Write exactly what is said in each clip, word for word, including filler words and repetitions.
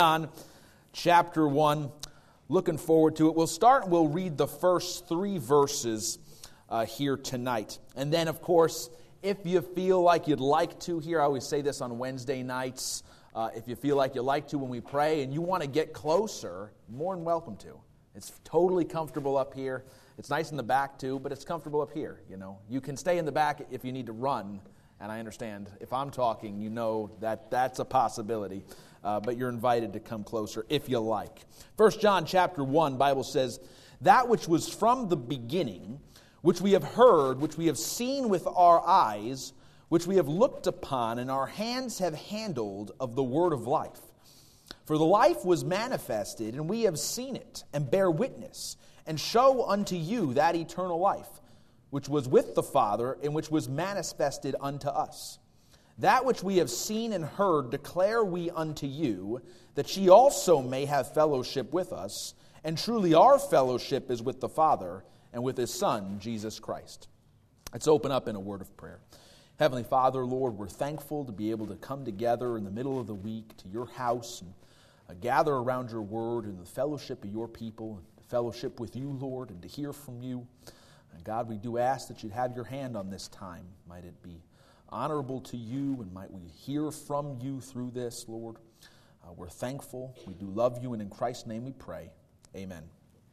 John chapter one. Looking forward to it. We'll start and we'll read the first three verses uh, here tonight. And then, of course, if you feel like you'd like to here, I always say this on Wednesday nights, uh, if you feel like you'd like to when we pray and you want to get closer, more than welcome to. It's totally comfortable up here. It's nice in the back too, but it's comfortable up here, you know. You can stay in the back if you need to run, and I understand if I'm talking, you know that that's a possibility. Uh, but you're invited to come closer if you like. First John chapter one, Bible says, "That which was from the beginning, which we have heard, which we have seen with our eyes, which we have looked upon, and our hands have handled of the word of life. For the life was manifested, and we have seen it, and bear witness, and show unto you that eternal life, which was with the Father, and which was manifested unto us. That which we have seen and heard declare we unto you, that ye also may have fellowship with us. And truly our fellowship is with the Father and with His Son, Jesus Christ." Let's open up in a word of prayer. Heavenly Father, Lord, we're thankful to be able to come together in the middle of the week to your house and uh, gather around your word and the fellowship of your people, and the fellowship with you, Lord, and to hear from you. And God, we do ask that you'd have your hand on this time. Might it be honorable to you, and might we hear from you through this, Lord. Uh, we're thankful. We do love you, and in Christ's name we pray. Amen.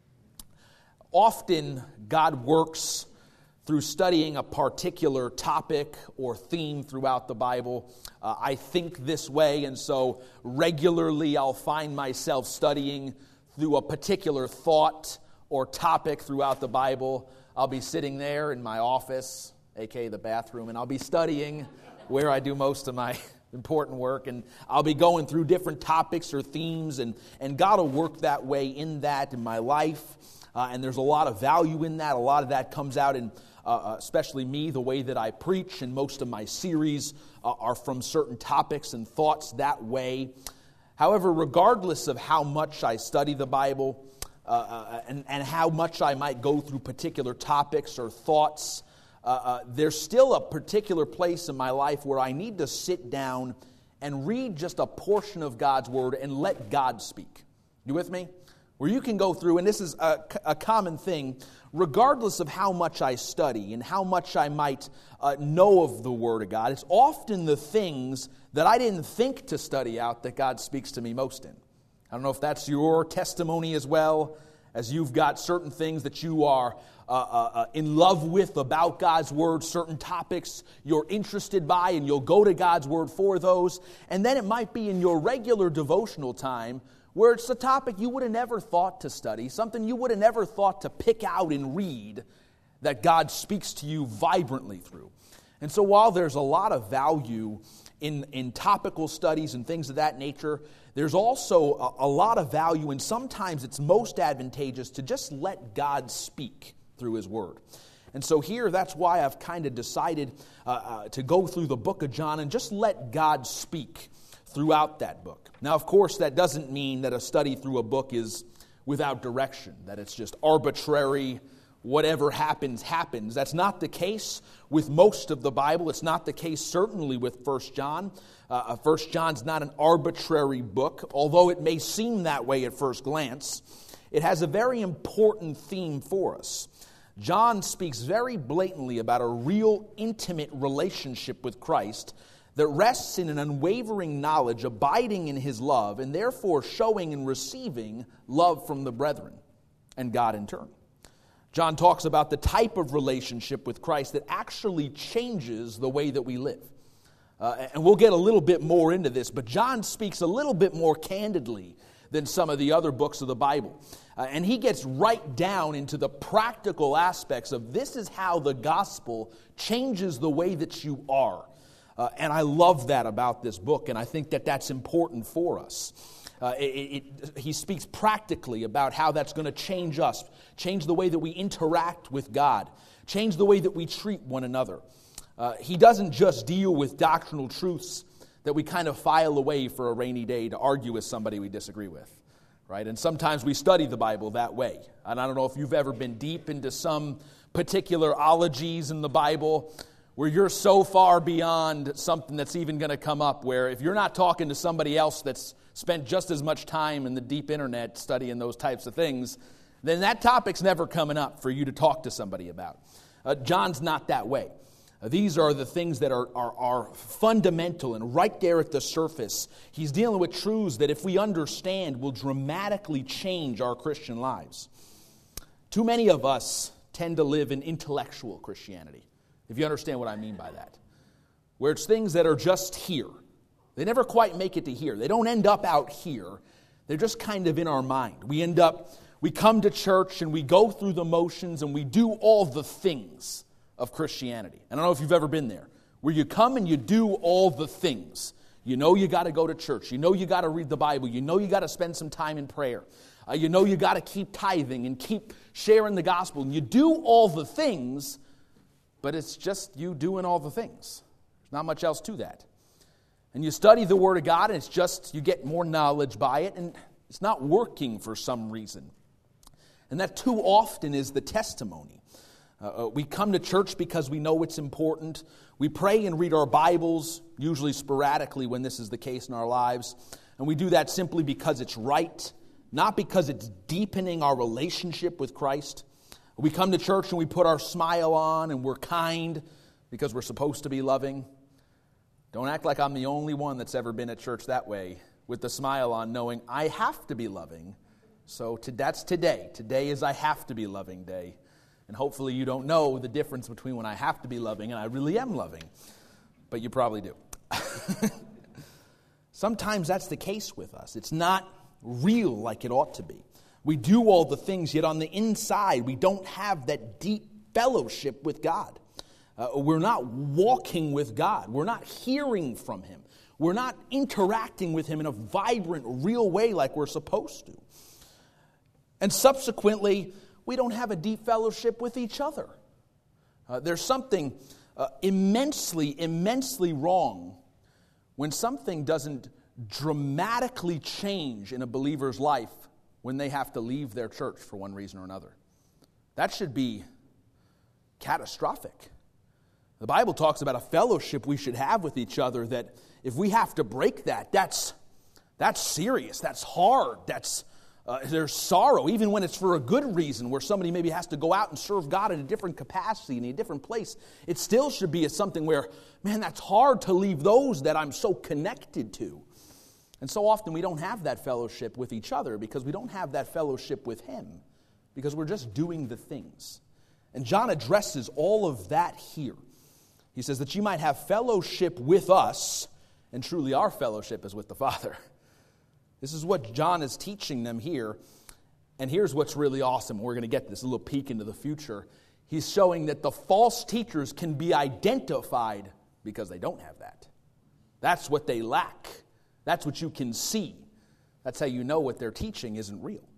Often, God works through studying a particular topic or theme throughout the Bible. Uh, I think this way, and so regularly I'll find myself studying through a particular thought or topic throughout the Bible. I'll be sitting there in my office, aka the bathroom, and I'll be studying where I do most of my important work, and I'll be going through different topics or themes, and, and God will work that way in that in my life, uh, and there's a lot of value in that. A lot of that comes out in, uh, especially me, the way that I preach, and most of my series uh, are from certain topics and thoughts that way. However, regardless of how much I study the Bible, uh, uh, and, and how much I might go through particular topics or thoughts, Uh, uh, there's still a particular place in my life where I need to sit down and read just a portion of God's Word and let God speak. You with me? Where you can go through, and this is a, a common thing, regardless of how much I study and how much I might uh, know of the Word of God, it's often the things that I didn't think to study out that God speaks to me most in. I don't know if that's your testimony as well, as you've got certain things that you are Uh, uh, uh, in love with about God's Word, certain topics you're interested by, and you'll go to God's Word for those. And then it might be in your regular devotional time where it's a topic you would have never thought to study, something you would have never thought to pick out and read, that God speaks to you vibrantly through. And so while there's a lot of value in, in topical studies and things of that nature, there's also a, a lot of value, and sometimes it's most advantageous to just let God speak through His Word. And so here, that's why I've kind of decided uh, uh, to go through the book of John and just let God speak throughout that book. Now, of course, that doesn't mean that a study through a book is without direction, that it's just arbitrary, whatever happens, happens. That's not the case with most of the Bible. It's not the case certainly with First John. Uh, First John's not an arbitrary book, although it may seem that way at first glance. It has a very important theme for us. John speaks very blatantly about a real intimate relationship with Christ that rests in an unwavering knowledge, abiding in His love, and therefore showing and receiving love from the brethren and God in turn. John talks about the type of relationship with Christ that actually changes the way that we live. Uh, and we'll get a little bit more into this, but John speaks a little bit more candidly than some of the other books of the Bible. Uh, and he gets right down into the practical aspects of this is how the gospel changes the way that you are. Uh, and I love that about this book, and I think that that's important for us. Uh, it, it, he speaks practically about how that's going to change us, change the way that we interact with God, change the way that we treat one another. Uh, he doesn't just deal with doctrinal truths that we kind of file away for a rainy day to argue with somebody we disagree with, right? And sometimes we study the Bible that way. And I don't know if you've ever been deep into some particular ologies in the Bible where you're so far beyond something that's even going to come up where if you're not talking to somebody else that's spent just as much time in the deep internet studying those types of things, then that topic's never coming up for you to talk to somebody about. Uh, John's not that way. Uh, these are the things that are, are, are fundamental and right there at the surface. He's dealing with truths that, if we understand, will dramatically change our Christian lives. Too many of us tend to live in intellectual Christianity, if you understand what I mean by that, where it's things that are just here. They never quite make it to here. They don't end up out here. They're just kind of in our mind. We end up, we come to church and we go through the motions and we do all the things of Christianity. I don't know if you've ever been there, where you come and you do all the things. You know you got to go to church. You know you got to read the Bible. You know you got to spend some time in prayer. Uh, you know you got to keep tithing and keep sharing the gospel. And you do all the things, but it's just you doing all the things. There's not much else to that. And you study the Word of God, and it's just you get more knowledge by it, and it's not working for some reason. And that too often is the testimony. Uh, we come to church because we know it's important. We pray and read our Bibles, usually sporadically when this is the case in our lives. And we do that simply because it's right, not because it's deepening our relationship with Christ. We come to church and we put our smile on and we're kind because we're supposed to be loving. Don't act like I'm the only one that's ever been at church that way, with the smile on, knowing I have to be loving. So to, that's today. Today is I have to be loving day. And hopefully you don't know the difference between when I have to be loving and I really am loving. But you probably do. Sometimes that's the case with us. It's not real like it ought to be. We do all the things, yet on the inside we don't have that deep fellowship with God. Uh, we're not walking with God. We're not hearing from Him. We're not interacting with Him in a vibrant, real way like we're supposed to. And subsequently, we don't have a deep fellowship with each other. Uh, there's something uh, immensely, immensely wrong when something doesn't dramatically change in a believer's life when they have to leave their church for one reason or another. That should be catastrophic. The Bible talks about a fellowship we should have with each other that if we have to break that, that's that's serious, that's hard, that's uh, there's sorrow, even when it's for a good reason, where somebody maybe has to go out and serve God in a different capacity, in a different place. It still should be something where, man, that's hard to leave those that I'm so connected to. And so often we don't have that fellowship with each other because we don't have that fellowship with Him, because we're just doing the things. And John addresses all of that here. He says that you might have fellowship with us, and truly our fellowship is with the Father. This is what John is teaching them here. And here's what's really awesome. We're going to get this a little peek into the future. He's showing that the false teachers can be identified because they don't have that. That's what they lack. That's what you can see. That's how you know what they're teaching isn't real.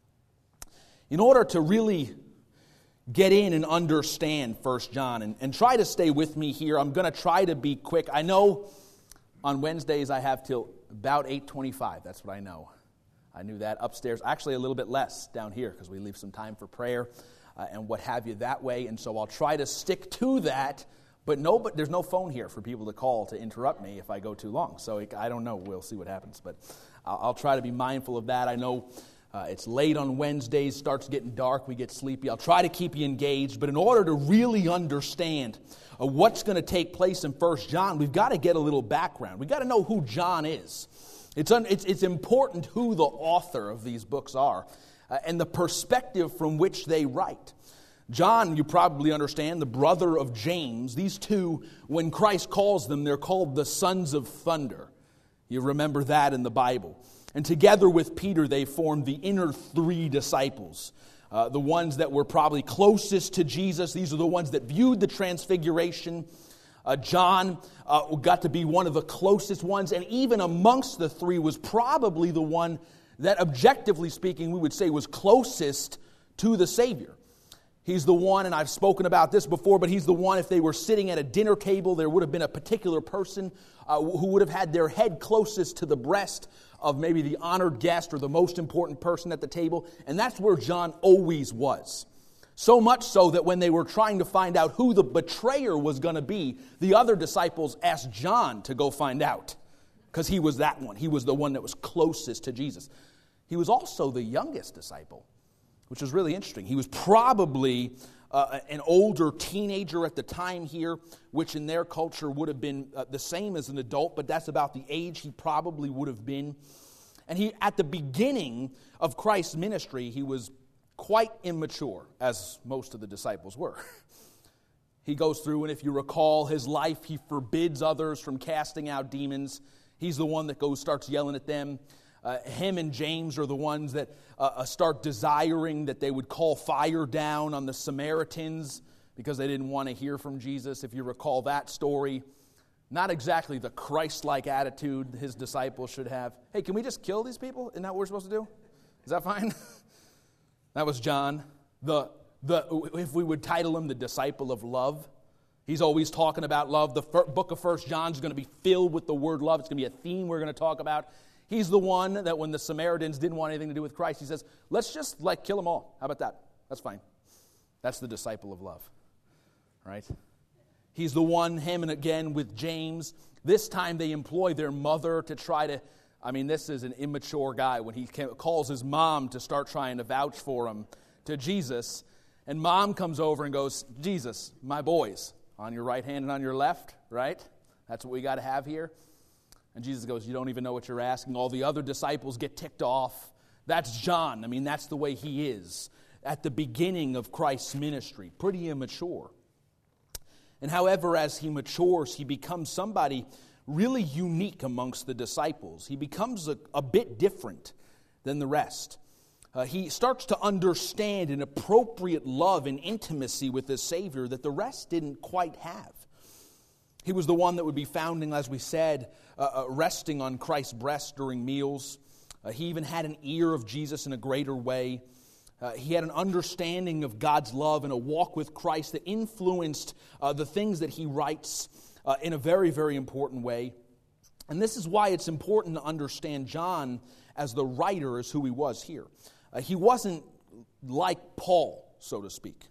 In order to really get in and understand First John, and, and try to stay with me here. I'm going to try to be quick. I know on Wednesdays I have till about eight twenty-five. That's what I know. I knew that upstairs. Actually, a little bit less down here because we leave some time for prayer uh, and what have you that way. And so I'll try to stick to that. But no, but there's no phone here for people to call to interrupt me if I go too long. So it, I don't know. We'll see what happens. But I'll, I'll try to be mindful of that. I know Uh, it's late on Wednesdays, starts getting dark, we get sleepy. I'll try to keep you engaged, but in order to really understand uh, what's going to take place in First John, we've got to get a little background. We've got to know who John is. It's, un- it's, it's important who the author of these books are uh, and the perspective from which they write. John, you probably understand, the brother of James. These two, when Christ calls them, they're called the sons of thunder. You remember that in the Bible. And together with Peter, they formed the inner three disciples, uh, the ones that were probably closest to Jesus. These are the ones that viewed the transfiguration. Uh, John uh, got to be one of the closest ones, and even amongst the three was probably the one that, objectively speaking, we would say was closest to the Savior. He's the one, and I've spoken about this before, but he's the one, if they were sitting at a dinner table, there would have been a particular person uh, who would have had their head closest to the breast of maybe the honored guest or the most important person at the table. And that's where John always was. So much so that when they were trying to find out who the betrayer was going to be, the other disciples asked John to go find out. because he was that one. He was the one that was closest to Jesus. He was also the youngest disciple, which is really interesting. He was probably uh, an older teenager at the time here, which in their culture would have been uh, the same as an adult, but that's about the age he probably would have been. And he, at the beginning of Christ's ministry, he was quite immature, as most of the disciples were. He goes through, and if you recall his life, he forbids others from casting out demons. He's the one that goes, starts yelling at them. Uh, him and James are the ones that uh, start desiring that they would call fire down on the Samaritans because they didn't want to hear from Jesus. If you recall that story, not exactly the Christ-like attitude his disciples should have. Hey, can we just kill these people? Isn't that what we're supposed to do? Is that fine? That was John. The the if we would title him the disciple of love. He's always talking about love. The fir- book of First John is going to be filled with the word love. It's going to be a theme we're going to talk about. He's the one that when the Samaritans didn't want anything to do with Christ, he says, let's just like kill them all. How about that? That's fine. That's the disciple of love, right? He's the one, him and again with James. This time they employ their mother to try to, I mean, this is an immature guy when he calls his mom to start trying to vouch for him to Jesus. And mom comes over and goes, Jesus, my boys, on your right hand and on your left, right? That's what we got to have here. And Jesus goes, you don't even know what you're asking. All the other disciples get ticked off. That's John. I mean, that's the way he is at the beginning of Christ's ministry. Pretty immature. And however, as he matures, he becomes somebody really unique amongst the disciples. He becomes a, a bit different than the rest. Uh, he starts to understand an appropriate love and intimacy with his Savior that the rest didn't quite have. He was the one that would be found, as we said, uh, uh, resting on Christ's breast during meals. Uh, he even had an ear of Jesus in a greater way. Uh, he had an understanding of God's love and a walk with Christ that influenced uh, the things that he writes uh, in a very, very important way. And this is why it's important to understand John as the writer as who he was here. Uh, he wasn't like Paul, so to speak.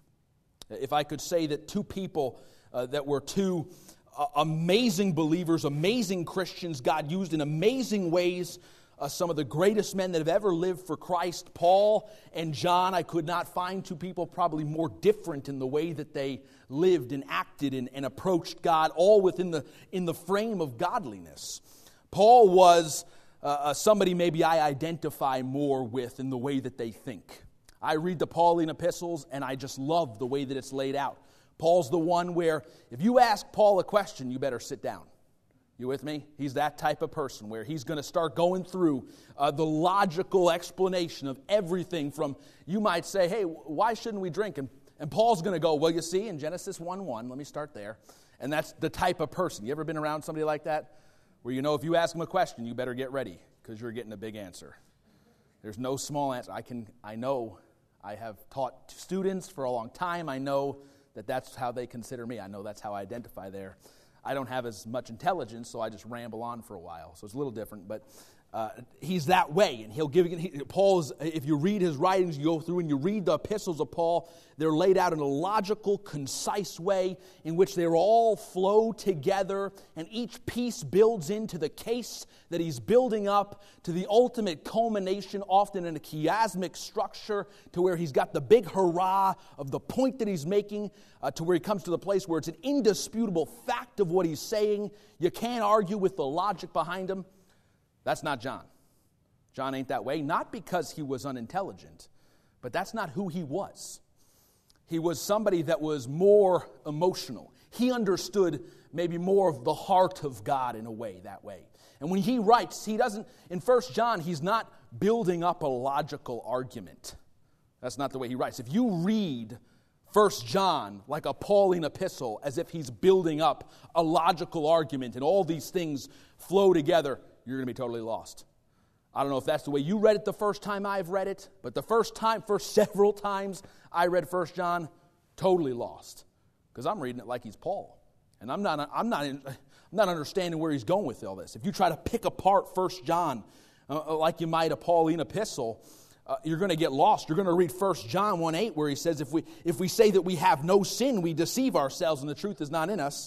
If I could say that two people uh, that were two uh, amazing believers, amazing Christians, God used in amazing ways, Uh, some of the greatest men that have ever lived for Christ, Paul and John. I could not find two people probably more different in the way that they lived and acted and, and approached God, all within the in the frame of godliness. Paul was uh, uh, somebody maybe I identify more with in the way that they think. I read the Pauline epistles and I just love the way that it's laid out. Paul's the one where if you ask Paul a question, you better sit down. You with me? He's that type of person where he's going to start going through uh, the logical explanation of everything from, you might say, hey, why shouldn't we drink? And, and Paul's going to go, well, you see, in Genesis one one, let me start there. And that's the type of person. You ever been around somebody like that? Where you know if you ask them a question, you better get ready because you're getting a big answer. There's no small answer. I can, I know, I have taught students for a long time. I know that that's how they consider me. I know that's how I identify there. I don't have as much intelligence, so I just ramble on for a while. So it's a little different, but uh, he's that way. And he'll give he, Paul's. If you read his writings, you go through and you read the epistles of Paul. They're laid out in a logical, concise way in which they all flow together, and each piece builds into the case that he's building up to the ultimate culmination, often in a chiasmic structure, to where he's got the big hurrah of the point that he's making, uh, to where he comes to the place where it's an indisputable fact of what he's saying. You can't argue with the logic behind him. That's not John. John ain't that way, not because he was unintelligent, but that's not who he was. He was somebody that was more emotional. He understood maybe more of the heart of God in a way, that way. And when he writes, he doesn't, in First John, he's not building up a logical argument. That's not the way he writes. If you read First John like a Pauline epistle, as if he's building up a logical argument and all these things flow together, you're going to be totally lost. I don't know if that's the way you read it the first time I've read it, but the first time, first several times I read First John, totally lost. Because I'm reading it like he's Paul. And I'm not I'm not in, I'm not understanding where he's going with all this. If you try to pick apart First John uh, like you might a Pauline epistle, uh, you're going to get lost. You're going to read First John one eight where he says, if we if we say that we have no sin, we deceive ourselves and the truth is not in us.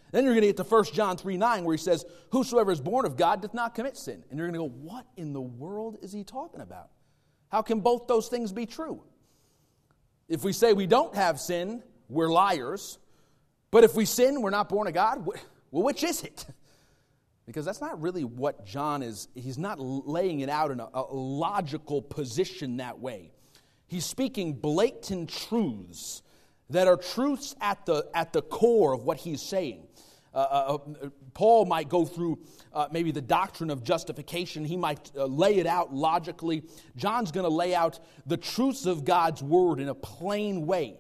Then you're going to get to First John three nine where he says, whosoever is born of God doth not commit sin. And you're going to go, what in the world is he talking about? How can both those things be true? If we say we don't have sin, we're liars. But if we sin, we're not born of God. Well, which is it? Because that's not really what John is. He's not laying it out in a, a logical position that way. He's speaking blatant truths that are truths at the at the core of what he's saying. Uh, uh, Paul might go through uh, maybe the doctrine of justification. He might uh, lay it out logically. John's going to lay out the truths of God's word in a plain way.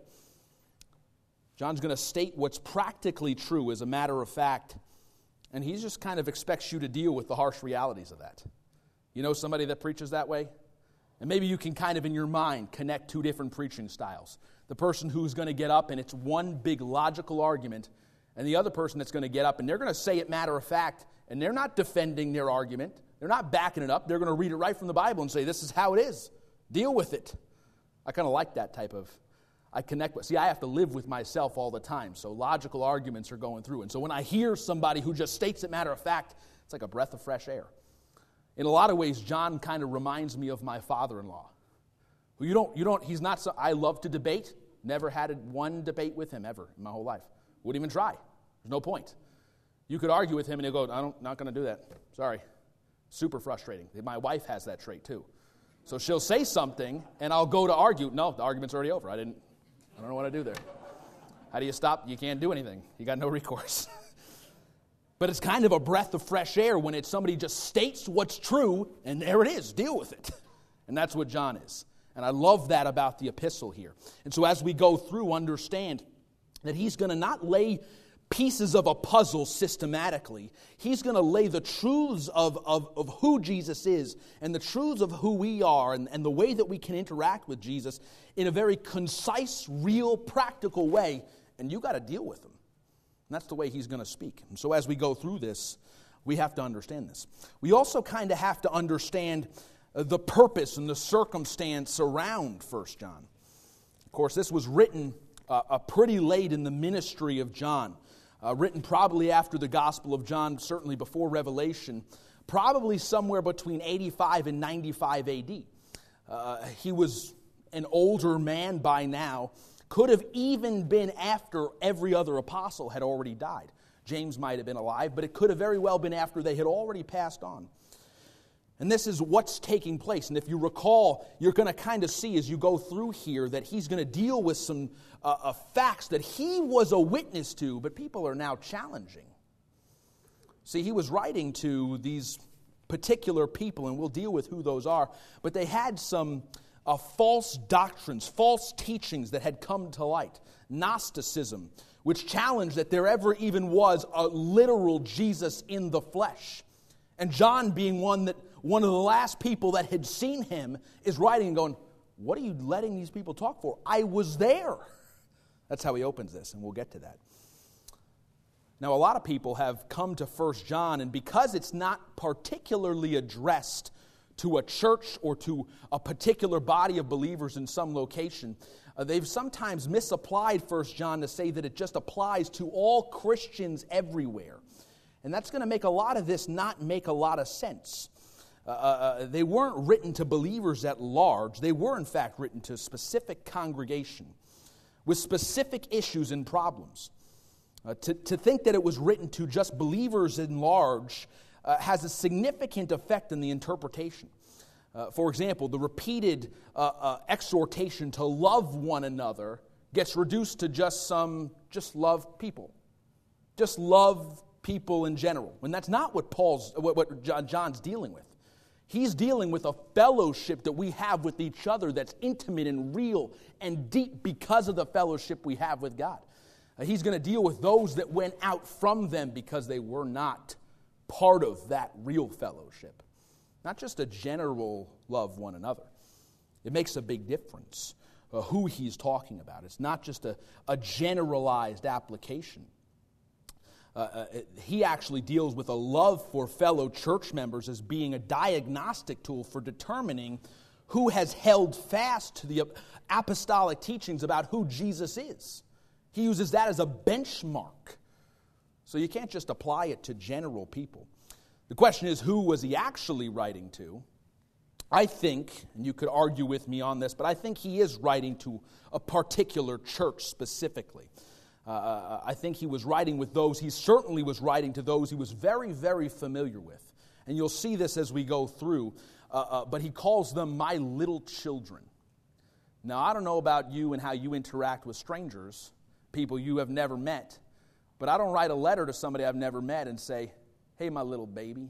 John's going to state what's practically true as a matter of fact, and he just kind of expects you to deal with the harsh realities of that. You know somebody that preaches that way? And maybe you can kind of in your mind connect two different preaching styles. The person who's going to get up and it's one big logical argument, and the other person that's going to get up and they're going to say it matter of fact, and they're not defending their argument. They're not backing it up. They're going to read it right from the Bible and say, this is how it is. Deal with it. I kind of like that type of, I connect with. See, I have to live with myself all the time, so logical arguments are going through. And so when I hear somebody who just states it matter of fact, it's like a breath of fresh air. In a lot of ways, John kind of reminds me of my father-in-law. Who you don't, you don't, he's not, so, I love to debate. Never had one debate with him ever in my whole life. Wouldn't even try. There's no point. You could argue with him and he'll go, I'm not going to do that. Sorry. Super frustrating. My wife has that trait too. So she'll say something and I'll go to argue. No, the argument's already over. I didn't, I don't know what to do there. How do you stop? You can't do anything. You got no recourse. But it's kind of a breath of fresh air when it's somebody just states what's true, and there it is. Deal with it. And that's what John is. And I love that about the epistle here. And so as we go through, understand that he's going to not lay pieces of a puzzle systematically. He's going to lay the truths of, of, of who Jesus is and the truths of who we are and, and the way that we can interact with Jesus in a very concise, real, practical way. And you got to deal with them. And that's the way he's going to speak. And so as we go through this, we have to understand this. We also kind of have to understand the purpose and the circumstance around First John. Of course, this was written uh, uh, pretty late in the ministry of John, uh, written probably after the Gospel of John, certainly before Revelation, probably somewhere between eighty-five and ninety-five A D. Uh, he was an older man by now. Could have even been after every other apostle had already died. James might have been alive, but it could have very well been after they had already passed on. And this is what's taking place. And if you recall, you're going to kind of see as you go through here that he's going to deal with some uh, uh, facts that he was a witness to, but people are now challenging. See, he was writing to these particular people, and we'll deal with who those are, but they had some Uh, false doctrines, false teachings that had come to light. Gnosticism, which challenged that there ever even was a literal Jesus in the flesh. And John, being one that one of the last people that had seen him, is writing and going, what are you letting these people talk for? I was there. That's how he opens this, and we'll get to that. Now, a lot of people have come to First John, and because it's not particularly addressed to a church or to a particular body of believers in some location, uh, they've sometimes misapplied First John to say that it just applies to all Christians everywhere. And that's going to make a lot of this not make a lot of sense. Uh, uh, they weren't written to believers at large. They were, in fact, written to a specific congregation with specific issues and problems. Uh, to, to think that it was written to just believers in large Uh, has a significant effect in the interpretation. Uh, for example, the repeated uh, uh, exhortation to love one another gets reduced to just some, just love people. Just love people in general. When that's not what Paul's, what, what John's dealing with. He's dealing with a fellowship that we have with each other that's intimate and real and deep because of the fellowship we have with God. Uh, he's going to deal with those that went out from them because they were not part of that real fellowship. Not just a general love one another. It makes a big difference uh, who he's talking about. It's not just a, a generalized application. Uh, uh, it, he actually deals with a love for fellow church members as being a diagnostic tool for determining who has held fast to the apostolic teachings about who Jesus is. He uses that as a benchmark. So you can't just apply it to general people. The question is, who was he actually writing to? I think, and you could argue with me on this, but I think he is writing to a particular church specifically. Uh, I think he was writing with those, he certainly was writing to those he was very, very familiar with. And you'll see this as we go through, uh, uh, but he calls them my little children. Now, I don't know about you and how you interact with strangers, people you have never met, but I don't write a letter to somebody I've never met and say, hey, my little baby.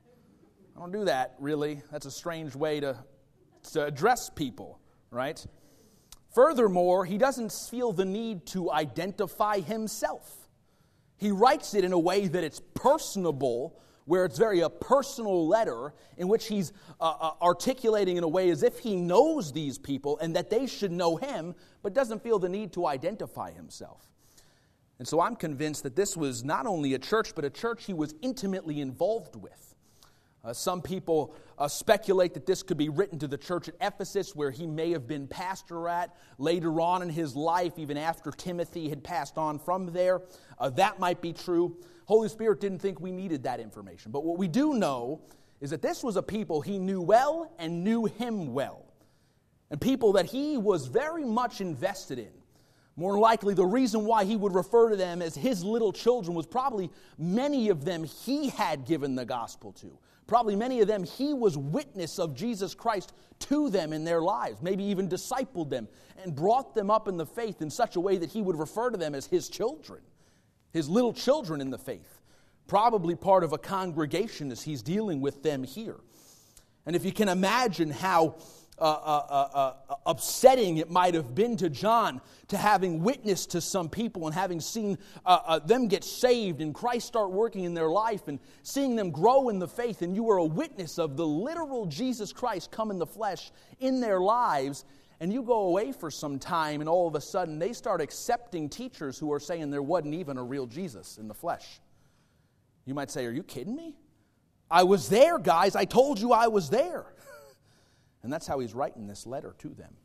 I don't do that, really. That's a strange way to, to address people, right? Furthermore, he doesn't feel the need to identify himself. He writes it in a way that it's personable, where it's very a personal letter in which he's uh, uh, articulating in a way as if he knows these people and that they should know him, but doesn't feel the need to identify himself. And so I'm convinced that this was not only a church, but a church he was intimately involved with. Uh, some people uh, speculate that this could be written to the church at Ephesus, where he may have been pastor at later on in his life, even after Timothy had passed on from there. Uh, that might be true. Holy Spirit didn't think we needed that information. But what we do know is that this was a people he knew well and knew him well. And people that he was very much invested in. More likely, the reason why he would refer to them as his little children was probably many of them he had given the gospel to. Probably many of them he was witness of Jesus Christ to them in their lives, maybe even discipled them and brought them up in the faith in such a way that he would refer to them as his children, his little children in the faith. Probably part of a congregation as he's dealing with them here. And if you can imagine how Uh, uh, uh, uh, upsetting it might have been to John to having witnessed to some people and having seen uh, uh, them get saved and Christ start working in their life and seeing them grow in the faith, and you were a witness of the literal Jesus Christ come in the flesh in their lives, and you go away for some time and all of a sudden they start accepting teachers who are saying there wasn't even a real Jesus in the flesh. You might say, are you kidding me? I was there, guys. I told you I was there. And that's how he's writing this letter to them.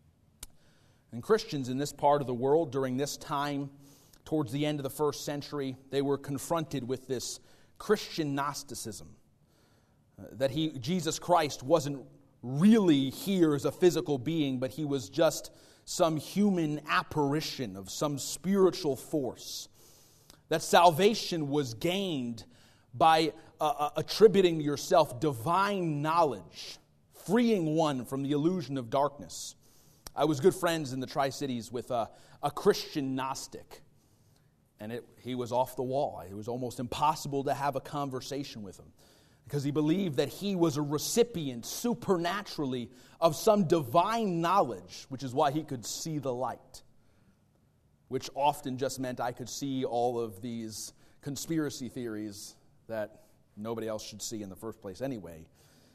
And Christians in this part of the world during this time, towards the end of the first century, they were confronted with this Christian Gnosticism. Uh, that he, Jesus Christ wasn't really here as a physical being, but he was just some human apparition of some spiritual force. That salvation was gained by uh, uh, attributing to yourself divine knowledge, freeing one from the illusion of darkness. I was good friends in the Tri-Cities with a, a Christian Gnostic, and it, he was off the wall. It was almost impossible to have a conversation with him because he believed that he was a recipient supernaturally of some divine knowledge, which is why he could see the light, which often just meant I could see all of these conspiracy theories that nobody else should see in the first place anyway.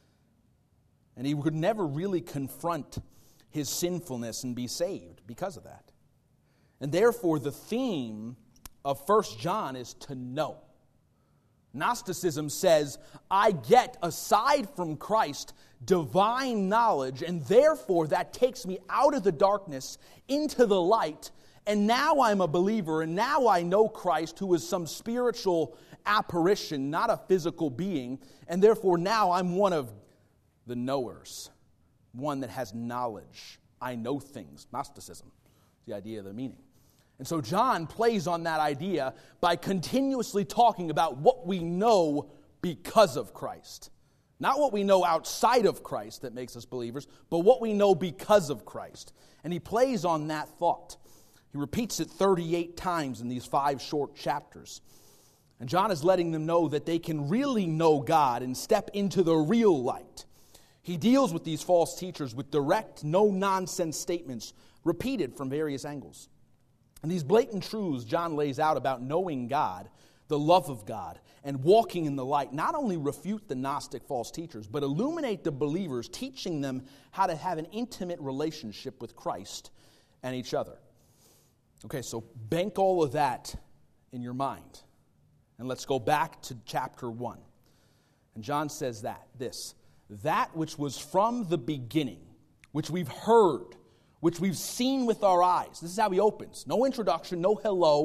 And he could never really confront his sinfulness and be saved because of that. And therefore, the theme of First John is to know. Gnosticism says, I get, aside from Christ, divine knowledge, and therefore that takes me out of the darkness into the light, and now I'm a believer, and now I know Christ, who is some spiritual apparition, not a physical being, and therefore now I'm one of the knowers, one that has knowledge. I know things. Gnosticism, the idea of the meaning. And so John plays on that idea by continuously talking about what we know because of Christ. Not what we know outside of Christ that makes us believers, but what we know because of Christ. And he plays on that thought. He repeats it thirty-eight times in these five short chapters. And John is letting them know that they can really know God and step into the real light. He deals with these false teachers with direct, no-nonsense statements repeated from various angles. And these blatant truths John lays out about knowing God, the love of God, and walking in the light not only refute the Gnostic false teachers, but illuminate the believers, teaching them how to have an intimate relationship with Christ and each other. Okay, so bank all of that in your mind. And let's go back to chapter one. And John says that, this, that which was from the beginning, which we've heard, which we've seen with our eyes. This is how he opens. No introduction, no hello,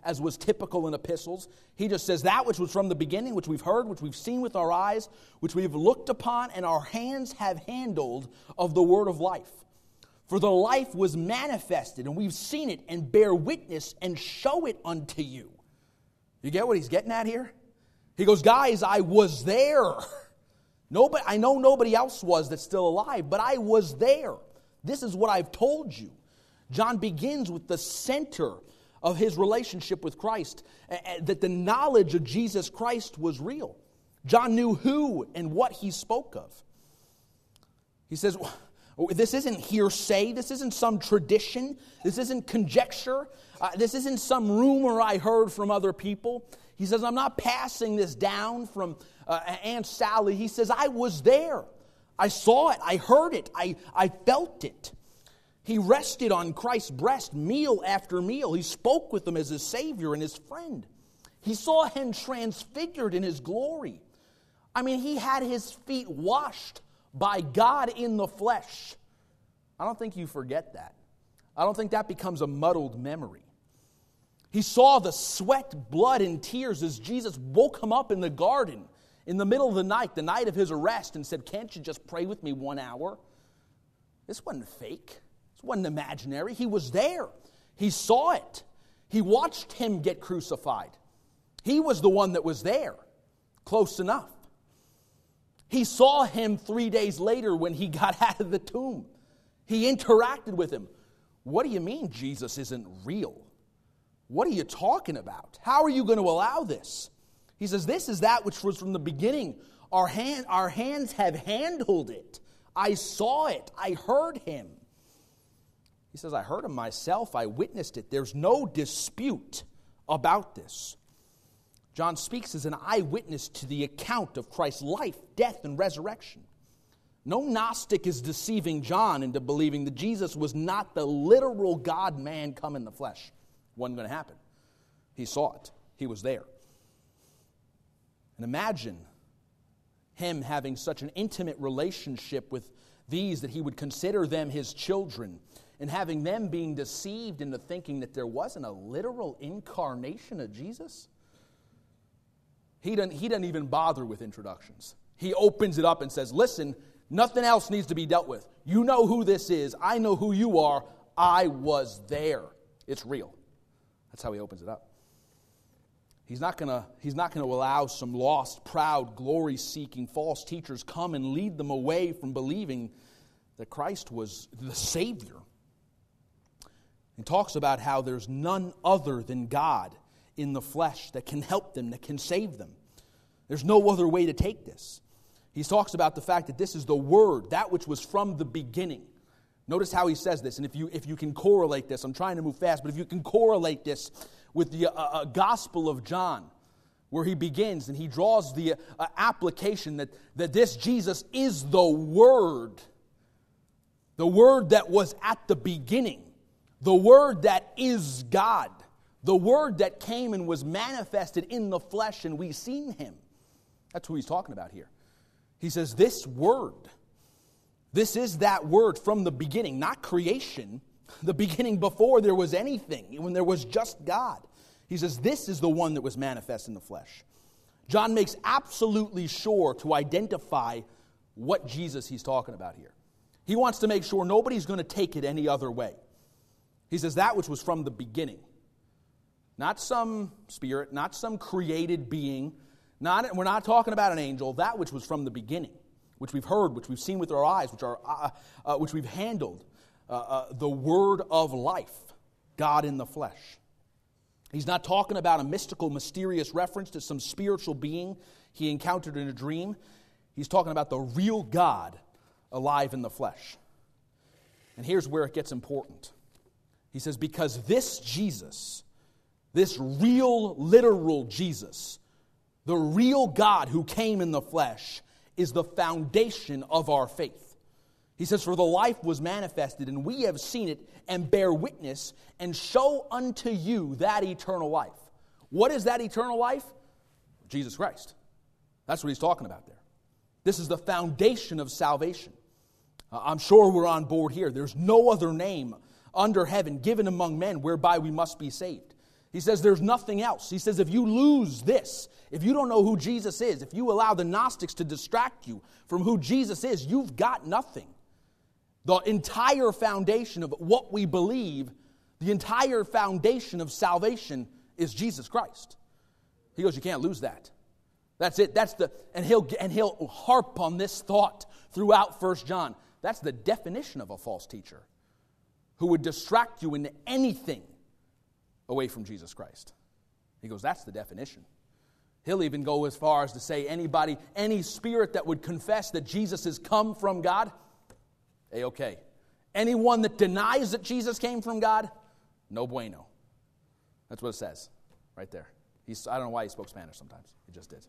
as was typical in epistles. He just says that which was from the beginning, which we've heard, which we've seen with our eyes, which we have looked upon, and our hands have handled of the word of life. For the life was manifested, and we've seen it, and bear witness, and show it unto you. You get what he's getting at here? He goes, guys, I was there. Nobody, I know nobody else was that's still alive, but I was there. This is what I've told you. John begins with the center of his relationship with Christ, that the knowledge of Jesus Christ was real. John knew who and what he spoke of. He says, this isn't hearsay. This isn't some tradition. This isn't conjecture. Uh, this isn't some rumor I heard from other people. He says, I'm not passing this down from uh, Aunt Sally. He says, I was there. I saw it. I heard it. I, I felt it. He rested on Christ's breast meal after meal. He spoke with him as his Savior and his friend. He saw him transfigured in his glory. I mean, he had his feet washed by God in the flesh. I don't think you forget that. I don't think that becomes a muddled memory. He saw the sweat, blood, and tears as Jesus woke him up in the garden in the middle of the night, the night of his arrest, and said, can't you just pray with me one hour? This wasn't fake. This wasn't imaginary. He was there. He saw it. He watched him get crucified. He was the one that was there. Close enough. He saw him three days later when he got out of the tomb. He interacted with him. What do you mean Jesus isn't real? What are you talking about? How are you going to allow this? He says, this is that which was from the beginning. Our, hand, our hands have handled it. I saw it. I heard him. He says, I heard him myself. I witnessed it. There's no dispute about this. John speaks as an eyewitness to the account of Christ's life, death, and resurrection. No Gnostic is deceiving John into believing that Jesus was not the literal God-man come in the flesh. Wasn't going to happen. He saw it. He was there. And imagine him having such an intimate relationship with these that he would consider them his children, and having them being deceived into thinking that there wasn't a literal incarnation of Jesus. He doesn't, he doesn't even bother with introductions. He opens it up and says, listen, nothing else needs to be dealt with. You know who this is. I know who you are. I was there. It's real. That's how he opens it up. He's not going to he's not going to allow some lost, proud, glory-seeking false teachers come and lead them away from believing that Christ was the Savior. He talks about how there's none other than God in the flesh that can help them, that can save them. There's no other way to take this. He talks about the fact that this is the Word, that which was from the beginning. Notice how he says this, and if you if you can correlate this, I'm trying to move fast, but if you can correlate this with the uh, uh, Gospel of John, where he begins and he draws the uh, application that, that this Jesus is the Word, the Word that was at the beginning, the Word that is God, the Word that came and was manifested in the flesh, and we've seen him. That's who he's talking about here. He says, this Word, this is that Word from the beginning, not creation, the beginning before there was anything, when there was just God. He says, this is the one that was manifest in the flesh. John makes absolutely sure to identify what Jesus he's talking about here. He wants to make sure nobody's going to take it any other way. He says, that which was from the beginning. Not some spirit, not some created being. Not, we're not talking about an angel. That which was from the beginning, which we've heard, which we've seen with our eyes, which are uh, uh, which we've handled. Uh, uh, the Word of life, God in the flesh. He's not talking about a mystical, mysterious reference to some spiritual being he encountered in a dream. He's talking about the real God alive in the flesh. And here's where it gets important. He says, because this Jesus, this real, literal Jesus, the real God who came in the flesh, is the foundation of our faith. He says, for the life was manifested, and we have seen it, and bear witness, and show unto you that eternal life. What is that eternal life? Jesus Christ. That's what he's talking about there. This is the foundation of salvation. Uh, I'm sure we're on board here. There's no other name under heaven given among men whereby we must be saved. He says there's nothing else. He says if you lose this, if you don't know who Jesus is, if you allow the Gnostics to distract you from who Jesus is, you've got nothing. The entire foundation of what we believe, the entire foundation of salvation is Jesus Christ. He goes, you can't lose that. That's it. That's the and he'll and he'll harp on this thought throughout First John. That's the definition of a false teacher who would distract you into anything away from Jesus Christ. He goes, that's the definition. He'll even go as far as to say anybody, any spirit that would confess that Jesus has come from God, A-okay. Anyone that denies that Jesus came from God, no bueno. That's what it says right there. He's, I don't know why he spoke Spanish sometimes. He just did.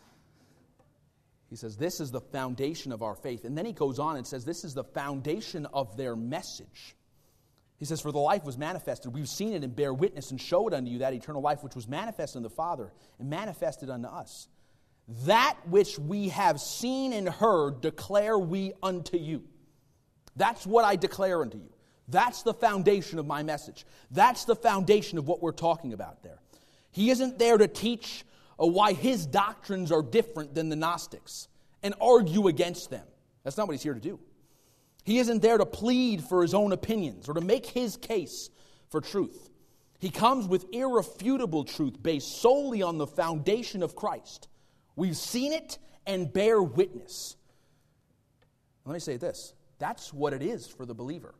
He says, this is the foundation of our faith. And then he goes on and says, this is the foundation of their message. He says, for the life was manifested. We've seen it and bear witness and show it unto you, that eternal life which was manifested in the Father and manifested unto us. That which we have seen and heard declare we unto you. That's what I declare unto you. That's the foundation of my message. That's the foundation of what we're talking about there. He isn't there to teach uh, why his doctrines are different than the Gnostics and argue against them. That's not what he's here to do. He isn't there to plead for his own opinions or to make his case for truth. He comes with irrefutable truth based solely on the foundation of Christ. We've seen it and bear witness. Let me say this. That's what it is for the believer.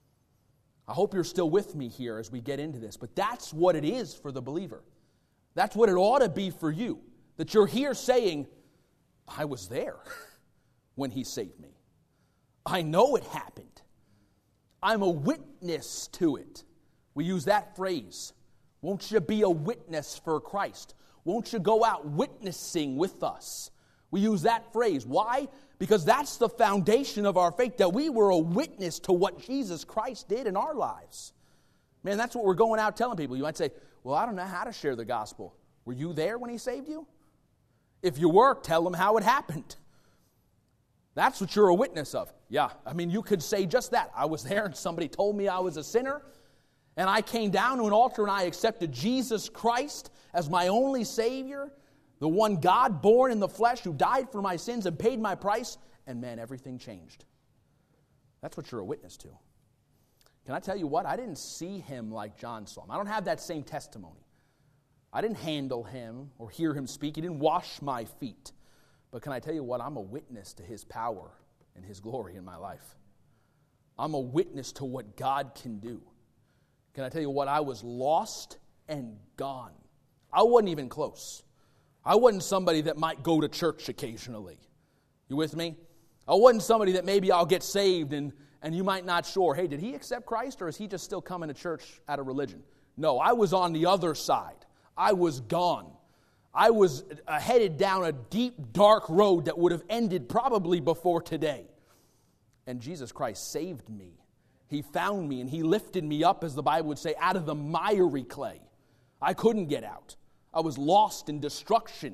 I hope you're still with me here as we get into this, but that's what it is for the believer. That's what it ought to be for you, that you're here saying, I was there when he saved me. I know it happened. I'm a witness to it. We use that phrase. Won't you be a witness for Christ? Won't you go out witnessing with us? We use that phrase. Why? Because that's the foundation of our faith, that we were a witness to what Jesus Christ did in our lives. Man, that's what we're going out telling people. You might say, well, I don't know how to share the gospel. Were you there when he saved you? If you were, tell them how it happened. That's what you're a witness of. Yeah, I mean, you could say just that. I was there and somebody told me I was a sinner, and I came down to an altar and I accepted Jesus Christ as my only Savior, the one God born in the flesh who died for my sins and paid my price, and man, everything changed. That's what you're a witness to. Can I tell you what? I didn't see him like John saw him. I don't have that same testimony. I didn't handle him or hear him speak. He didn't wash my feet. But can I tell you what? I'm a witness to his power and his glory in my life. I'm a witness to what God can do. Can I tell you what? I was lost and gone. I wasn't even close. I wasn't somebody that might go to church occasionally. You with me? I wasn't somebody that maybe I'll get saved and, and you might not sure, hey, did he accept Christ or is he just still coming to church out of religion? No, I was on the other side. I was gone. I was headed down a deep, dark road that would have ended probably before today. And Jesus Christ saved me. He found me and he lifted me up, as the Bible would say, out of the miry clay. I couldn't get out. I was lost in destruction,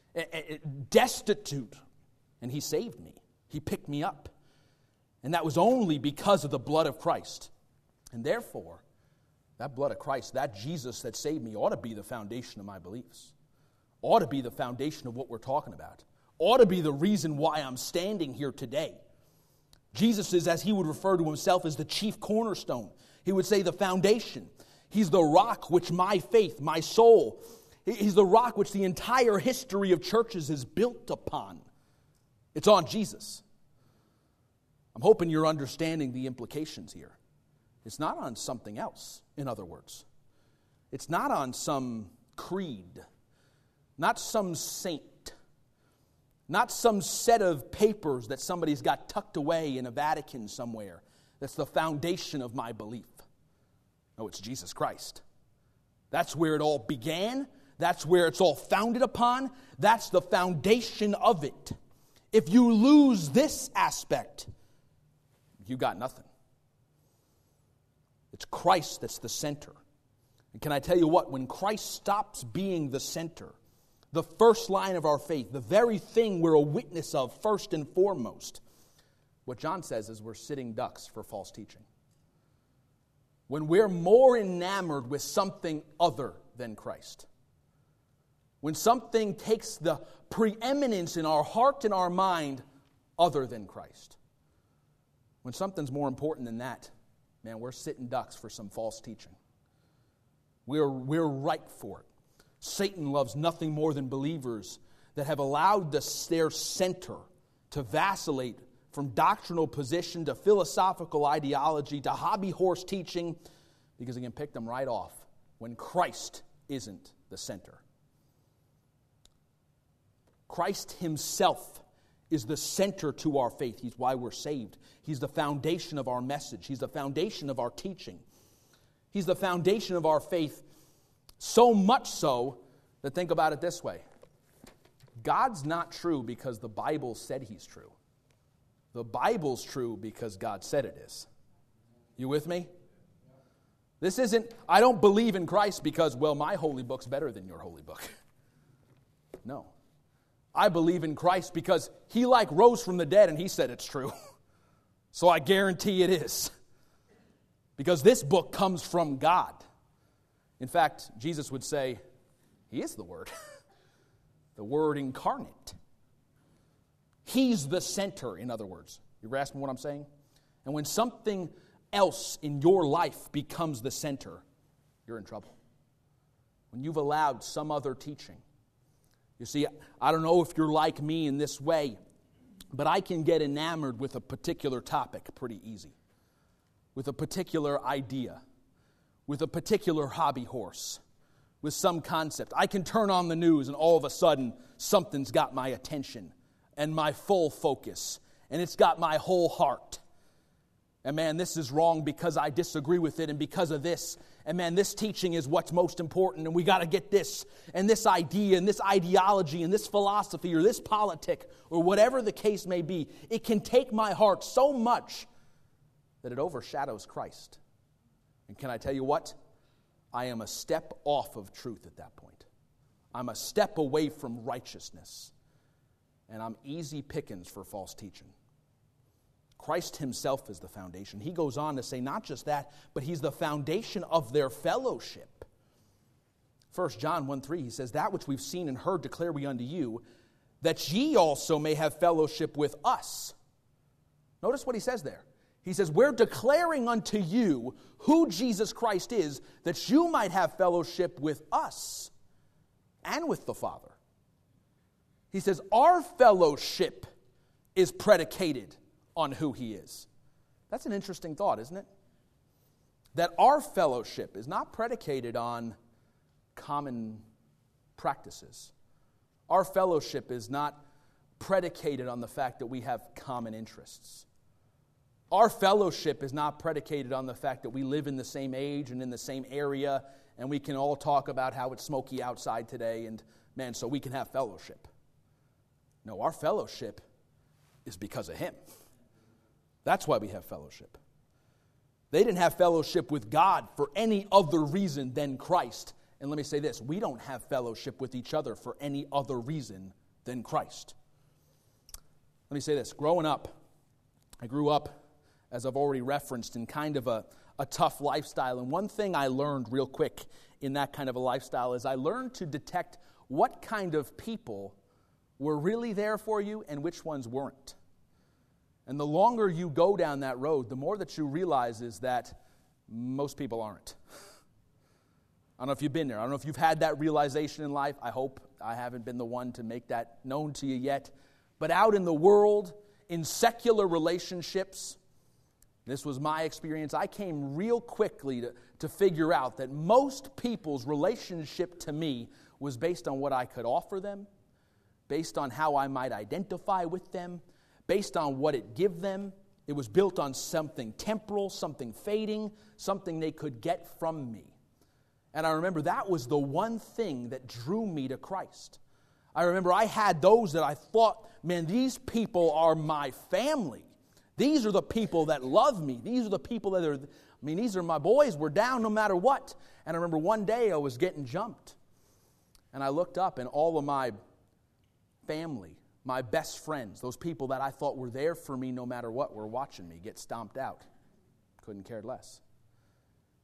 destitute. And he saved me. He picked me up. And that was only because of the blood of Christ. And therefore, that blood of Christ, that Jesus that saved me, ought to be the foundation of my beliefs. Ought to be the foundation of what we're talking about. Ought to be the reason why I'm standing here today. Jesus is, as he would refer to himself, as the chief cornerstone. He would say the foundation. He's the rock which my faith, my soul, he's the rock which the entire history of churches is built upon. It's on Jesus. I'm hoping you're understanding the implications here. It's not on something else, in other words. It's not on some creed. Not some saint, not some set of papers that somebody's got tucked away in a Vatican somewhere. That's the foundation of my belief. No, it's Jesus Christ. That's where it all began. That's where it's all founded upon. That's the foundation of it. If you lose this aspect, you got nothing. It's Christ that's the center. And can I tell you what? When Christ stops being the center, the first line of our faith, the very thing we're a witness of first and foremost, what John says is we're sitting ducks for false teaching. When we're more enamored with something other than Christ. When something takes the preeminence in our heart and our mind other than Christ. When something's more important than that, man, we're sitting ducks for some false teaching. We're, we're ripe for it. Satan loves nothing more than believers that have allowed the, their center to vacillate from doctrinal position to philosophical ideology to hobby horse teaching, because he can pick them right off when Christ isn't the center. Christ himself is the center to our faith. He's why we're saved. He's the foundation of our message. He's the foundation of our teaching. He's the foundation of our faith, so much so that, think about it this way. God's not true because the Bible said he's true. The Bible's true because God said it is. You with me? This isn't, I don't believe in Christ because, well, my holy book's better than your holy book. No. I believe in Christ because he like rose from the dead and he said it's true. So I guarantee it is. Because this book comes from God. In fact, Jesus would say, he is the Word. The Word incarnate. He's the center, in other words. You grasping what I'm saying? And when something else in your life becomes the center, you're in trouble. When you've allowed some other teaching. You see, I don't know if you're like me in this way, but I can get enamored with a particular topic pretty easy. With a particular idea. With a particular hobby horse. With some concept. I can turn on the news and all of a sudden something's got my attention and my full focus. And it's got my whole heart. And man, this is wrong because I disagree with it and because of this. And man, this teaching is what's most important and we got to get this and this idea and this ideology and this philosophy or this politic or whatever the case may be. It can take my heart so much that it overshadows Christ. And can I tell you what? I am a step off of truth at that point. I'm a step away from righteousness. And I'm easy pickings for false teaching. Christ himself is the foundation. He goes on to say not just that, but he's the foundation of their fellowship. First John one three, he says, that which we've seen and heard declare we unto you, that ye also may have fellowship with us. Notice what he says there. He says, we're declaring unto you who Jesus Christ is, that you might have fellowship with us and with the Father. He says, our fellowship is predicated on who he is. That's an interesting thought, isn't it? That our fellowship is not predicated on common practices. Our fellowship is not predicated on the fact that we have common interests. Our fellowship is not predicated on the fact that we live in the same age and in the same area and we can all talk about how it's smoky outside today and, man, so we can have fellowship. No, our fellowship is because of him. That's why we have fellowship. They didn't have fellowship with God for any other reason than Christ. And let me say this, we don't have fellowship with each other for any other reason than Christ. Let me say this, growing up, I grew up, as I've already referenced, in kind of a, a tough lifestyle. And one thing I learned real quick in that kind of a lifestyle is I learned to detect what kind of people were really there for you and which ones weren't. And the longer you go down that road, the more that you realize is that most people aren't. I don't know if you've been there. I don't know if you've had that realization in life. I hope I haven't been the one to make that known to you yet. But out in the world, in secular relationships, this was my experience. I came real quickly to, to figure out that most people's relationship to me was based on what I could offer them, based on how I might identify with them, based on what it give them. It was built on something temporal, something fading, something they could get from me. And I remember that was the one thing that drew me to Christ. I remember I had those that I thought, man, these people are my family. These are the people that love me. These are the people that are, I mean, these are my boys. We're down no matter what. And I remember one day I was getting jumped. And I looked up and all of my family, my best friends, those people that I thought were there for me no matter what, were watching me get stomped out. Couldn't care less.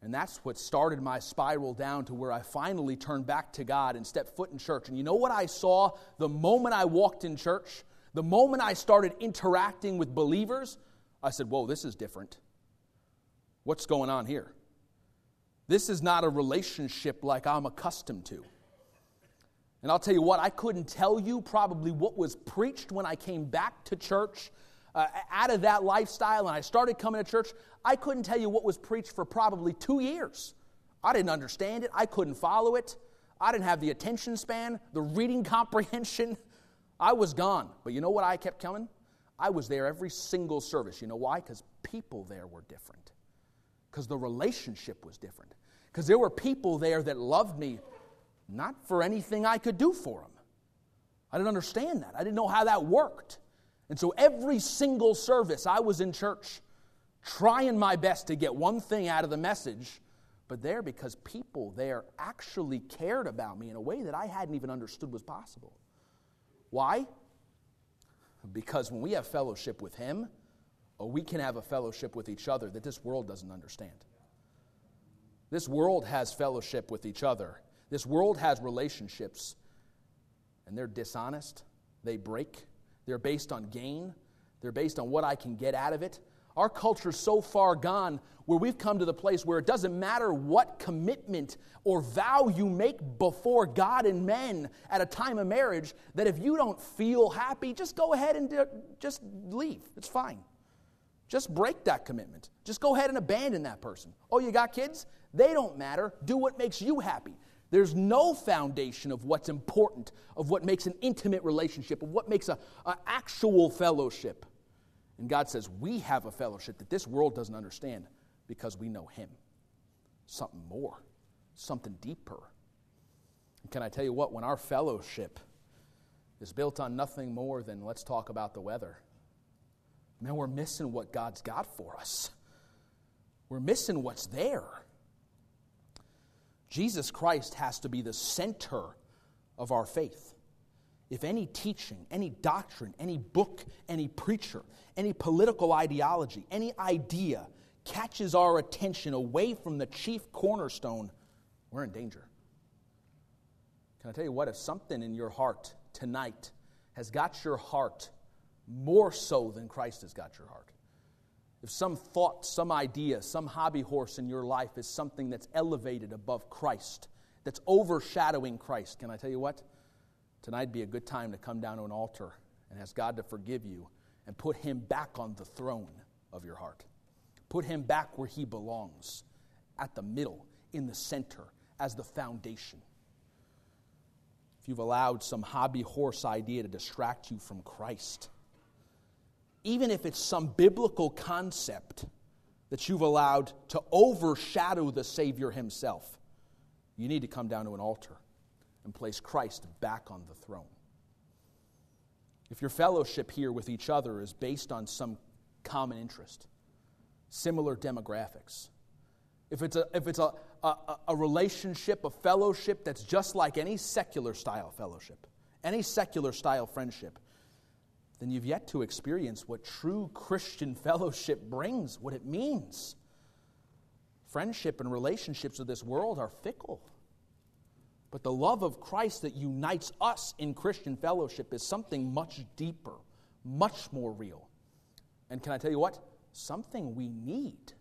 And that's what started my spiral down to where I finally turned back to God and stepped foot in church. And you know what I saw the moment I walked in church? The moment I started interacting with believers, I said, whoa, this is different. What's going on here? This is not a relationship like I'm accustomed to. And I'll tell you what, I couldn't tell you probably what was preached when I came back to church uh, out of that lifestyle and I started coming to church. I couldn't tell you what was preached for probably two years. I didn't understand it. I couldn't follow it. I didn't have the attention span, the reading comprehension. I was gone. But you know what I kept coming? I was there every single service. You know why? Because people there were different. Because the relationship was different. Because there were people there that loved me not for anything I could do for them. I didn't understand that. I didn't know how that worked. And so every single service I was in church trying my best to get one thing out of the message, but there because people there actually cared about me in a way that I hadn't even understood was possible. Why? Because when we have fellowship with Him, or we can have a fellowship with each other that this world doesn't understand. This world has fellowship with each other. This world has relationships, and they're dishonest. They break. They're based on gain. They're based on what I can get out of it. Our culture's so far gone where we've come to the place where it doesn't matter what commitment or vow you make before God and men at a time of marriage, that if you don't feel happy, just go ahead and do, just leave. It's fine. Just break that commitment. Just go ahead and abandon that person. Oh, you got kids? They don't matter. Do what makes you happy. There's no foundation of what's important, of what makes an intimate relationship, of what makes a, a actual fellowship. And God says we have a fellowship that this world doesn't understand because we know Him. Something more, something deeper. And can I tell you what? When our fellowship is built on nothing more than let's talk about the weather, man, we're missing what God's got for us. We're missing what's there. Jesus Christ has to be the center of our faith. If any teaching, any doctrine, any book, any preacher, any political ideology, any idea catches our attention away from the chief cornerstone, we're in danger. Can I tell you what? If something in your heart tonight has got your heart more so than Christ has got your heart, if some thought, some idea, some hobby horse in your life is something that's elevated above Christ, that's overshadowing Christ, can I tell you what? Tonight would be a good time to come down to an altar and ask God to forgive you and put Him back on the throne of your heart. Put Him back where He belongs, at the middle, in the center, as the foundation. If you've allowed some hobby horse idea to distract you from Christ, even if it's some biblical concept that you've allowed to overshadow the Savior Himself, you need to come down to an altar and place Christ back on the throne. If your fellowship here with each other is based on some common interest, similar demographics, if it's a if it's a, a, a relationship, a fellowship that's just like any secular style fellowship, any secular style friendship, then you've yet to experience what true Christian fellowship brings, what it means. Friendship and relationships of this world are fickle. But the love of Christ that unites us in Christian fellowship is something much deeper, much more real. And can I tell you what? Something we need.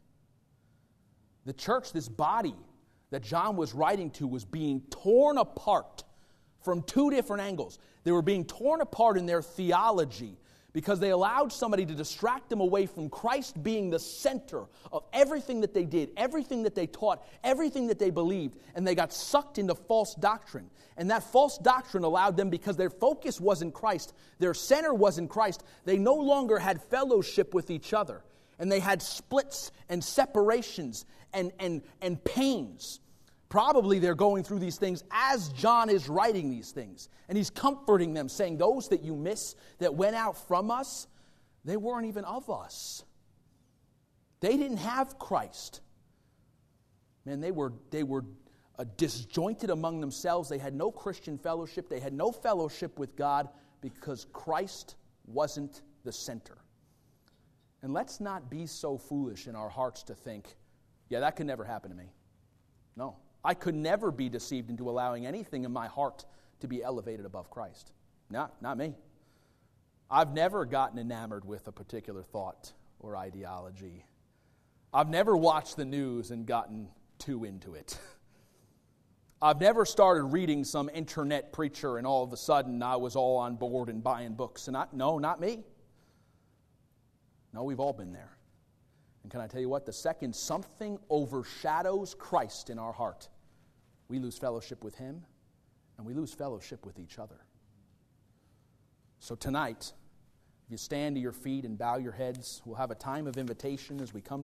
The church, this body that John was writing to, was being torn apart from two different angles. They were being torn apart in their theology because they allowed somebody to distract them away from Christ being the center of everything that they did, everything that they taught, everything that they believed, and they got sucked into false doctrine. And that false doctrine allowed them, because their focus wasn't Christ, their center wasn't Christ, they no longer had fellowship with each other. And they had splits and separations and, and, and pains. Probably they're going through these things as John is writing these things. And he's comforting them, saying, those that you miss, that went out from us, they weren't even of us. They didn't have Christ. Man, they were, they were uh, disjointed among themselves. They had no Christian fellowship. They had no fellowship with God because Christ wasn't the center. And let's not be so foolish in our hearts to think, Yeah, that could never happen to me. No. I could never be deceived into allowing anything in my heart to be elevated above Christ. Not, not me. I've never gotten enamored with a particular thought or ideology. I've never watched the news and gotten too into it. I've never started reading some internet preacher and all of a sudden I was all on board and buying books. And I, no, not me. No, we've all been there. And can I tell you what? The second something overshadows Christ in our heart, we lose fellowship with Him and we lose fellowship with each other. So tonight, if you stand to your feet and bow your heads, we'll have a time of invitation as we come